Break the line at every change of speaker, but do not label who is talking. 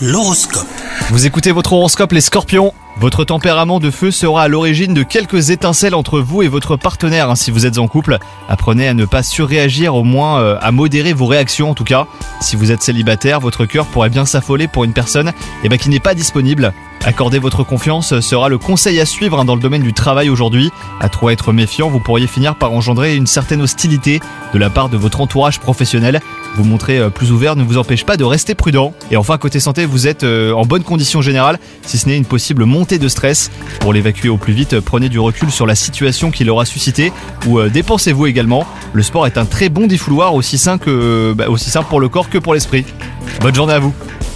L'horoscope.
Vous écoutez votre horoscope les scorpions. Votre tempérament de feu sera à l'origine de quelques étincelles entre vous et votre partenaire si vous êtes en couple. Apprenez à ne pas surréagir, au moins à modérer vos réactions en tout cas. Si vous êtes célibataire, votre cœur pourrait bien s'affoler pour une personne qui n'est pas disponible. Accorder votre confiance sera le conseil à suivre dans le domaine du travail aujourd'hui. À trop être méfiant, vous pourriez finir par engendrer une certaine hostilité de la part de votre entourage professionnel. Vous montrer plus ouvert ne vous empêche pas de rester prudent. Et enfin, côté santé, vous êtes en bonne condition générale, si ce n'est une possible montée de stress. Pour l'évacuer au plus vite, prenez du recul sur la situation qu'il aura suscité ou dépensez-vous également. Le sport est un très bon défouloir, aussi sain pour le corps que pour l'esprit. Bonne journée à vous.